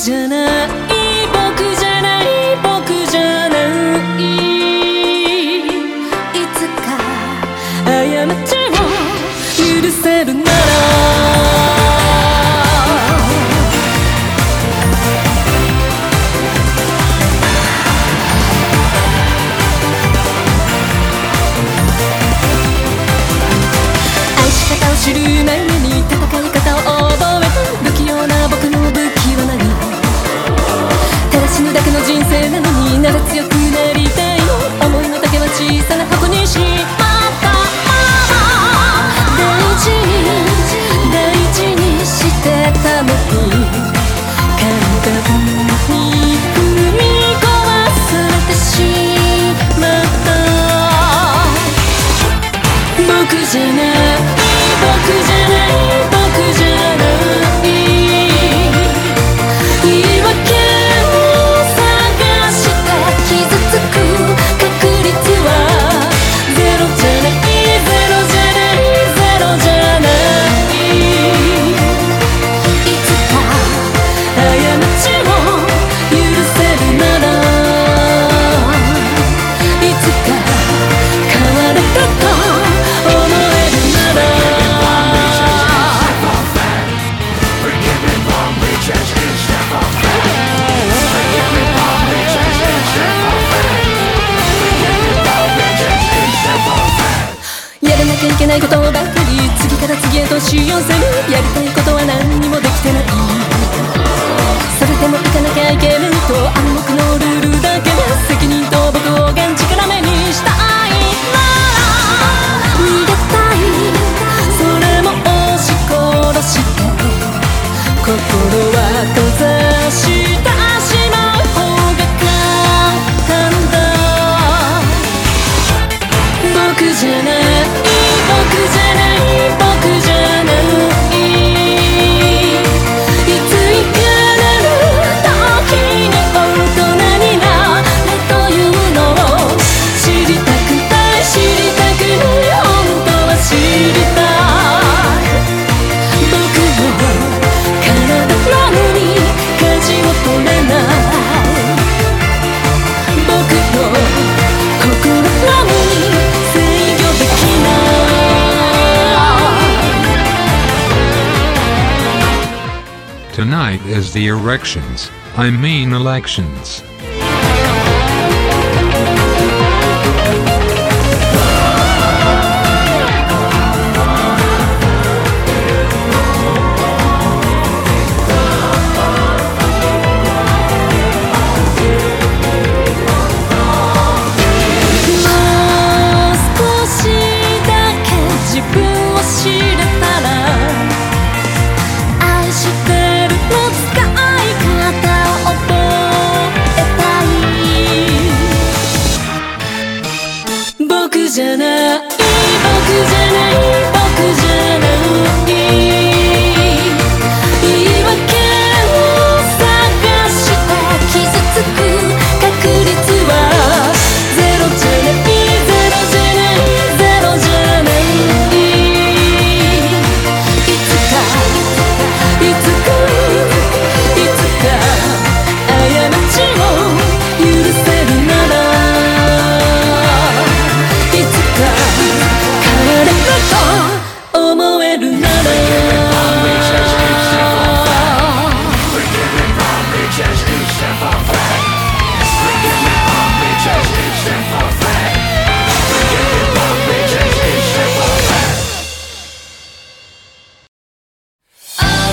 じゃない僕じゃない僕じゃないいつか過ちを許せるなら愛し方を知る前に戦い方を覚えた不器用な僕の武器は何ただ死ぬだけの人生なのになら強くなりたいの思いの丈は小さな箱にしまった大事にしてたのに簡単に踏み壊されてしまった僕じゃない僕じゃない僕じゃない言い訳を探して傷つく確率はゼロじゃないゼロじゃないゼロじゃないいつか過ちを許せるならいつか変われたと思えるならやらなきゃいけないことばかり次から次へとしようぜやりたいことは何にもできてないそれでも行かなきゃいけないと暗黙のルールだけで責任と僕をがんじからめにしたいなら逃げたいそれも押し殺して心は閉ざしてしまう方が簡単だ僕じゃない僕じゃない僕じゃないいついかなる時に大人になるというのを知りたくない知りたくない本当は知りたい僕の体なのに舵を取れない僕の心なのに制御できない Tonight is the erections, I mean elections.